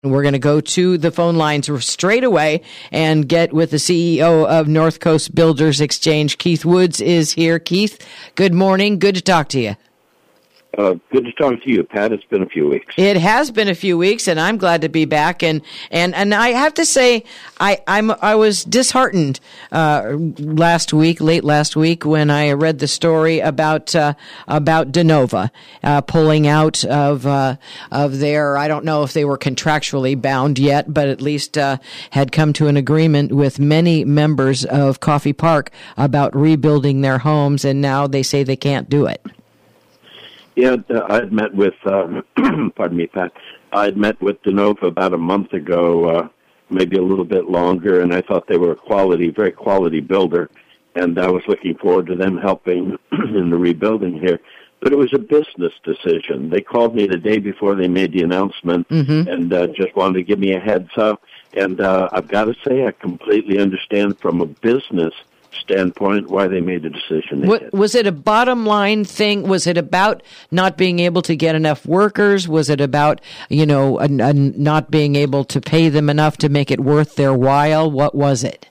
We're going to go to the phone lines straight away and get with the CEO of North Coast Builders Exchange. Keith Woods is here. Keith, good morning. Good to talk to you. Good to talk to you, Pat. It's been a few weeks. It has been a few weeks, and I'm glad to be back. And I have to say, I was disheartened late last week, when I read the story about Denova pulling out of their. I don't know if they were contractually bound yet, but at least had come to an agreement with many members of Coffey Park about rebuilding their homes, and now they say they can't do it. Yeah, I'd met with, pardon me, Pat, I'd met with Denova about a month ago, maybe a little bit longer, and I thought they were a very quality builder, and I was looking forward to them helping in the rebuilding here. But it was a business decision. They called me the day before they made the announcement and just wanted to give me a heads up. And I've got to say, I completely understand from a business standpoint why they made the decision they did. Was it a bottom line thing? Was it about not being able to get enough workers? Was it about, not being able to pay them enough to make it worth their while? What was it?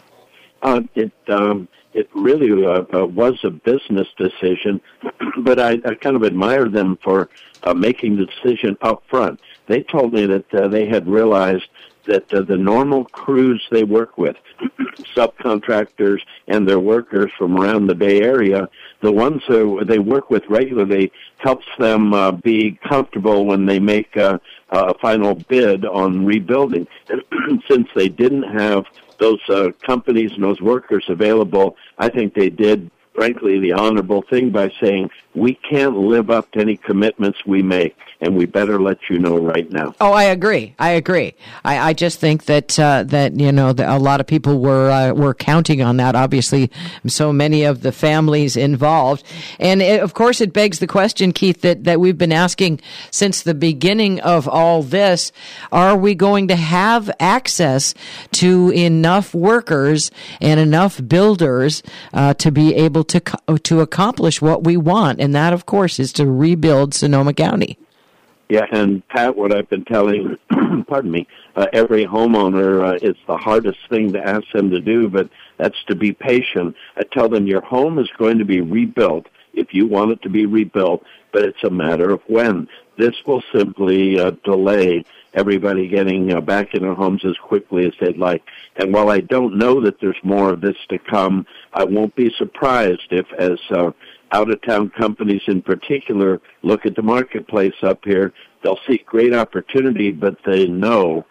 It really was a business decision, but I kind of admire them for making the decision up front. They told me that they had realized that the normal crews they work with, subcontractors and their workers from around the Bay Area, the ones they work with regularly, helps them be comfortable when they make a final bid on rebuilding. And since they didn't have those companies and those workers available, I think they did, frankly, the honorable thing by saying, we can't live up to any commitments we make, and we better let you know right now. Oh, I agree. I just think that a lot of people were counting on that. Obviously, so many of the families involved, and of course, it begs the question, Keith, that we've been asking since the beginning of all this: are we going to have access to enough workers and enough builders to be able to accomplish what we want? And that, of course, is to rebuild Sonoma County. Yeah, and Pat, what I've been telling, pardon me, every homeowner, it's the hardest thing to ask them to do, but that's to be patient. I tell them your home is going to be rebuilt if you want it to be rebuilt, but it's a matter of when. This will simply delay everybody getting back in their homes as quickly as they'd like. And while I don't know that there's more of this to come, I won't be surprised if, as out-of-town companies in particular look at the marketplace up here, they'll see great opportunity, but they'll know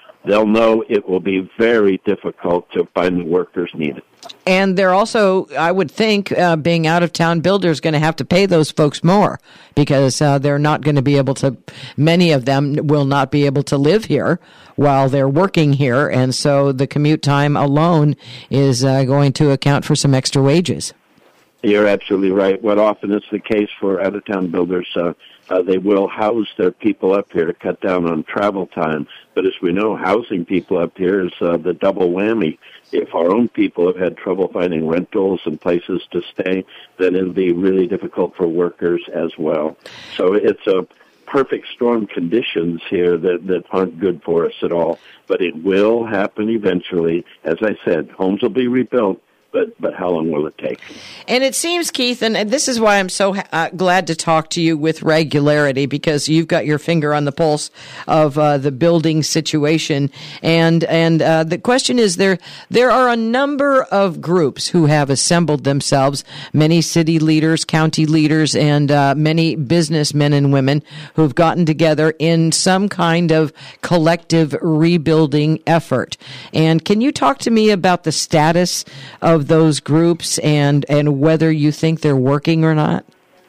it will be very difficult to find the workers needed. And they're also, I would think, being out-of-town builders, going to have to pay those folks more because they're not going to be able to, many of them will not be able to live here while they're working here. And so the commute time alone is going to account for some extra wages. You're absolutely right. What often is the case for out-of-town builders, they will house their people up here to cut down on travel time. But as we know, housing people up here is the double whammy. If our own people have had trouble finding rentals and places to stay, then it'll be really difficult for workers as well. So it's a perfect storm conditions here that aren't good for us at all. But it will happen eventually. As I said, homes will be rebuilt. But how long will it take? And it seems, Keith, and this is why I'm so glad to talk to you with regularity, because you've got your finger on the pulse of the building situation. And the question is, there are a number of groups who have assembled themselves, many city leaders, county leaders, and many businessmen and women who've gotten together in some kind of collective rebuilding effort. And can you talk to me about the status of those groups and whether you think they're working or not?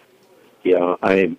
Yeah,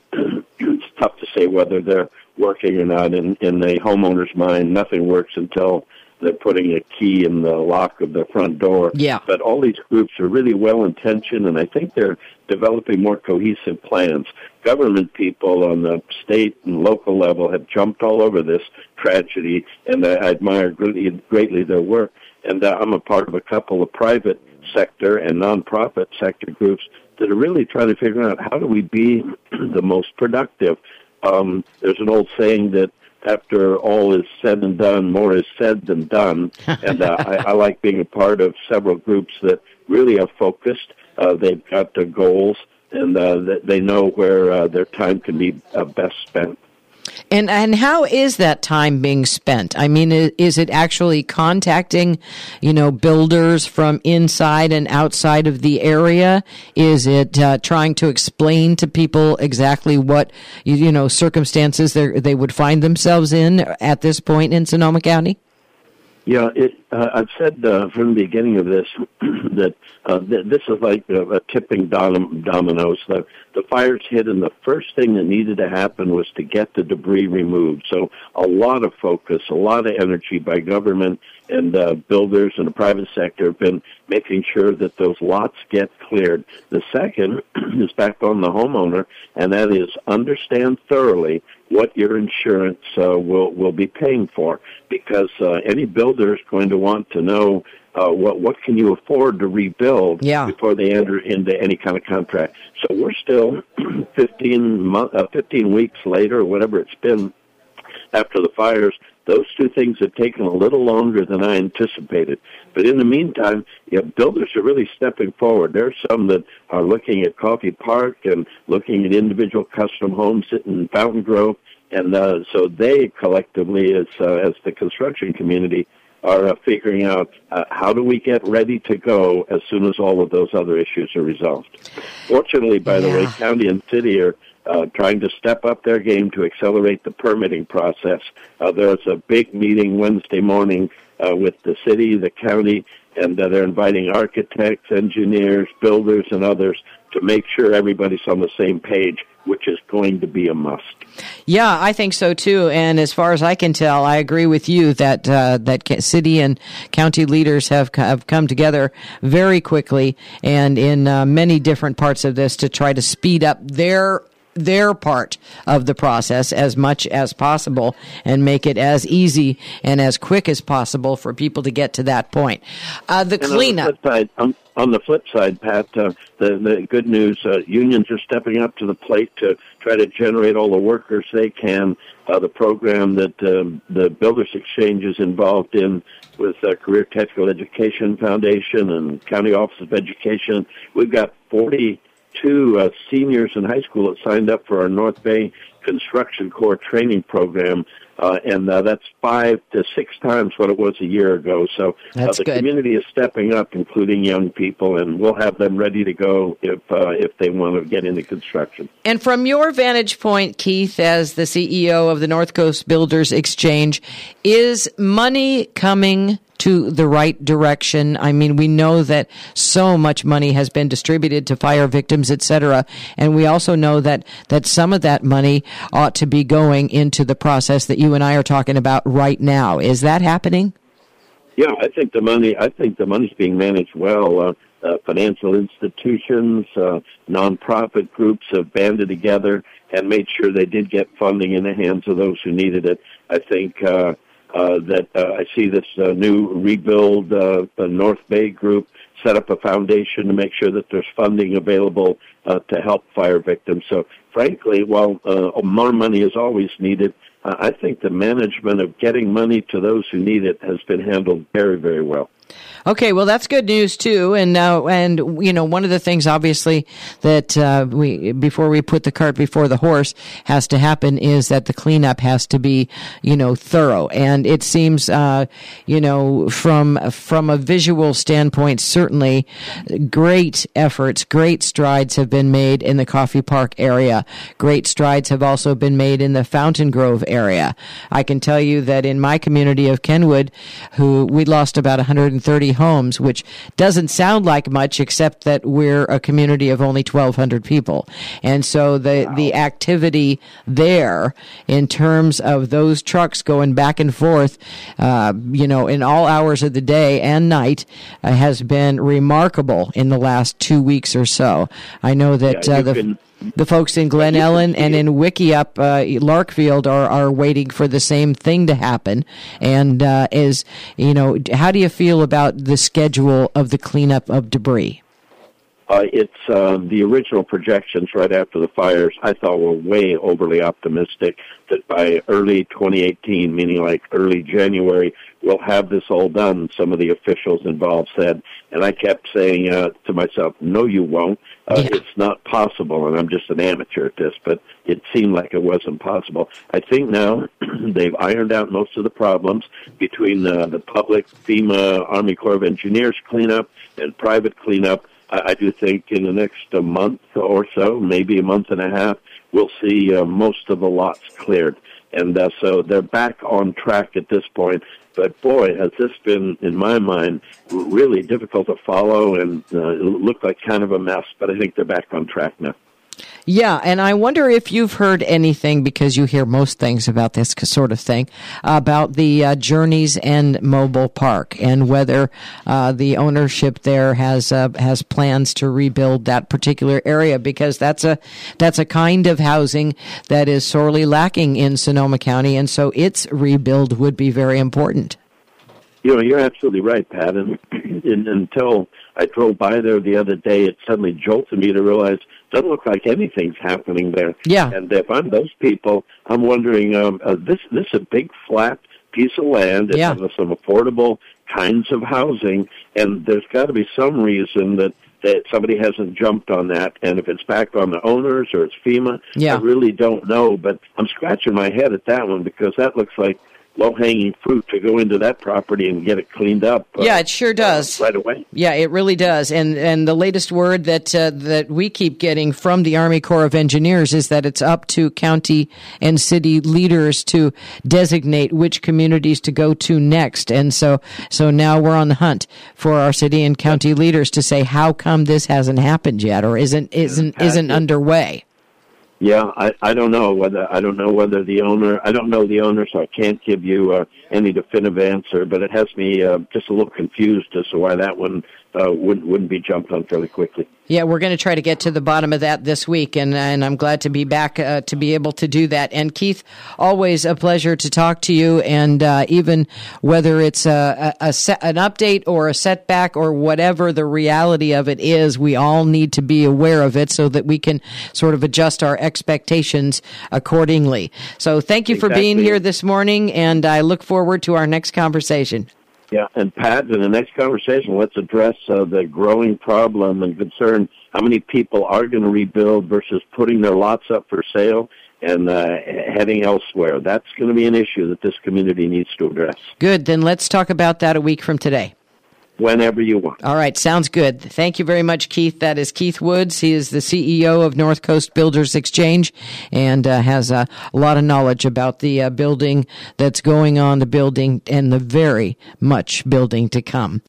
it's tough to say whether they're working or not. In the homeowner's mind, nothing works until they're putting a key in the lock of the front door. Yeah. But all these groups are really well-intentioned, and I think they're developing more cohesive plans. Government people on the state and local level have jumped all over this tragedy, and I admire greatly their work. And I'm a part of a couple of private sector and nonprofit sector groups that are really trying to figure out how do we be the most productive. There's an old saying that after all is said and done, more is said than done. And I like being a part of several groups that really are focused. They've got their goals, and they know where their time can be best spent. And how is that time being spent? I mean, is it actually contacting, builders from inside and outside of the area? Is it trying to explain to people exactly what, circumstances they would find themselves in at this point in Sonoma County? Yeah, I've said from the beginning of this that this is like a tipping dominoes. The fires hit, and the first thing that needed to happen was to get the debris removed. So a lot of focus, a lot of energy by government and builders and the private sector have been making sure that those lots get cleared. The second is back on the homeowner, and that is understand thoroughly what your insurance will be paying for, because any builder is going to want to know what can you afford to rebuild before they enter into any kind of contract. So we're still 15 weeks later, or whatever it's been after the fires. Those two things have taken a little longer than I anticipated. But in the meantime, builders are really stepping forward. There are some that are looking at Coffee Park and looking at individual custom homes in Fountain Grove. And so they collectively, as the construction community, are figuring out how do we get ready to go as soon as all of those other issues are resolved. Fortunately, by the way, county and city are trying to step up their game to accelerate the permitting process. There's a big meeting Wednesday morning with the city, the county, and they're inviting architects, engineers, builders, and others to make sure everybody's on the same page, which is going to be a must. Yeah, I think so too. And as far as I can tell, I agree with you that that city and county leaders have come together very quickly and in many different parts of this to try to speed up their part of the process as much as possible and make it as easy and as quick as possible for people to get to that point. The cleanup. On the flip side, Pat, the good news, unions are stepping up to the plate to try to generate all the workers they can. The program that the Builders Exchange is involved in with Career Technical Education Foundation and County Office of Education, we've got 42 seniors in high school that signed up for our North Bay Construction Corps training program, and that's 5 to 6 times what it was a year ago. So the community is stepping up, including young people, and we'll have them ready to go if they want to get into construction. And from your vantage point, Keith, as the CEO of the North Coast Builders Exchange, is money coming to the right direction? I mean, we know that so much money has been distributed to fire victims, et cetera, and we also know that some of that money ought to be going into the process that you and I are talking about right now. Is that happening? Yeah, I think the money's being managed well. Financial institutions, nonprofit groups have banded together and made sure they did get funding in the hands of those who needed it. I think I see this new Rebuild North Bay group set up a foundation to make sure that there's funding available to help fire victims. So, frankly, while more money is always needed, I think the management of getting money to those who need it has been handled very, very well. Okay, well, that's good news too. And one of the things, obviously, that before we put the cart before the horse has to happen is that the cleanup has to be, thorough. And it seems, from a visual standpoint, certainly great efforts, great strides have been made in the Coffee Park area. Great strides have also been made in the Fountain Grove area. I can tell you that in my community of Kenwood, we lost about 130 homes, which doesn't sound like much, except that we're a community of only 1,200 people. And so the activity there in terms of those trucks going back and forth, in all hours of the day and night has been remarkable in the last 2 weeks or so. I know that the folks in Glen Ellen and in Wickiup, Larkfield are waiting for the same thing to happen. And how do you feel about the schedule of the cleanup of debris? It's the original projections right after the fires, I thought, were way overly optimistic that by early 2018, meaning like early January, we'll have this all done, some of the officials involved said. And I kept saying to myself, no, you won't. It's not possible, and I'm just an amateur at this, but it seemed like it wasn't possible. I think now they've ironed out most of the problems between the public, FEMA, Army Corps of Engineers cleanup, and private cleanup. I do think in the next month or so, maybe a month and a half, we'll see most of the lots cleared. And so they're back on track at this point. But boy, has this been, in my mind, really difficult to follow, and it looked like kind of a mess. But I think they're back on track now. Yeah, and I wonder if you've heard anything, because you hear most things about this sort of thing, about the Journeys End Mobile Park, and whether the ownership there has plans to rebuild that particular area, because that's a kind of housing that is sorely lacking in Sonoma County, and so its rebuild would be very important. You know, you're absolutely right, Pat. And until I drove by there the other day, it suddenly jolted me to realize it doesn't look like anything's happening there. Yeah. And if I'm those people, I'm wondering, this is a big flat piece of land. It has some affordable kinds of housing, and there's got to be some reason that somebody hasn't jumped on that. And if it's back on the owners or it's FEMA, I really don't know. But I'm scratching my head at that one, because that looks like low-hanging fruit to go into that property and get it cleaned up. Yeah, it sure does. Right away. Yeah, it really does. And the latest word that we keep getting from the Army Corps of Engineers is that it's up to county and city leaders to designate which communities to go to next. And so now we're on the hunt for our city and county leaders to say, how come this hasn't happened yet, or isn't underway? Yeah, I don't know whether the owner. I don't know the owner, so I can't give you any definitive answer. But it has me just a little confused as to why that one wouldn't be jumped on fairly quickly. Yeah, we're going to try to get to the bottom of that this week, and I'm glad to be back to be able to do that. And Keith, always a pleasure to talk to you. And even whether it's an update or a setback or whatever the reality of it is, we all need to be aware of it so that we can sort of adjust our expectations accordingly. So thank you for being here this morning, and I look forward to our next conversation. Yeah, and Pat, in the next conversation, let's address the growing problem and concern how many people are going to rebuild versus putting their lots up for sale and heading elsewhere. That's going to be an issue that this community needs to address. Good. Then let's talk about that a week from today. Whenever you want. All right. Sounds good. Thank you very much, Keith. That is Keith Woods. He is the CEO of North Coast Builders Exchange and has a lot of knowledge about the building that's going on, the building, and the very much building to come.